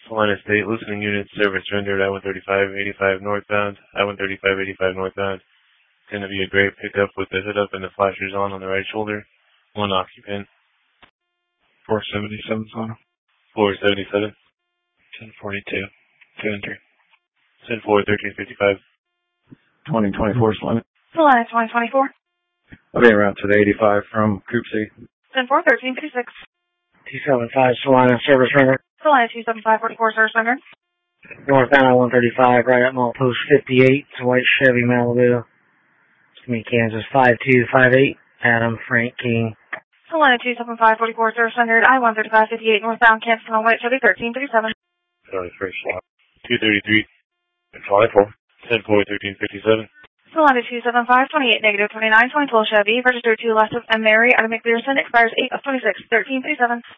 Salina State, listening unit, service rendered I-135-85 northbound, I-135-85 northbound. It's going to be a great pickup with the hood up and the flashers on the right shoulder. One occupant. 477 Salina. 477. 1042. 73. 10-4, 1355. 2024 Salina. Salina 2024. I'll be en route to the 85 from Coop C. 10-4, 1356. 275 Salina, service rendered. Salina 275-44, service rendered. Northbound I-135, right at mall post 58. It's a white Chevy Malibu. It's going to be Kansas 5258. Adam Frank King. Salina 275-44, service rendered. I-135-58 northbound, Kansas on white Chevy 1337. Sorry, first slot. 233. 24. 10-4, 1357. Salina 275-28, negative 29, 2012 Chevy, registered to Last of M. Mary, out of McPherson, expires 8 of 26, 1337.